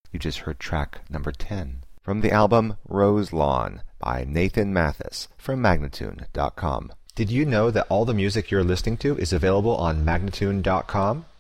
You just heard track number 10 from the album Rose Lawn by Nathan Mathis from Magnatune.com. Did you know that all the music you're listening to is available on Magnatune.com?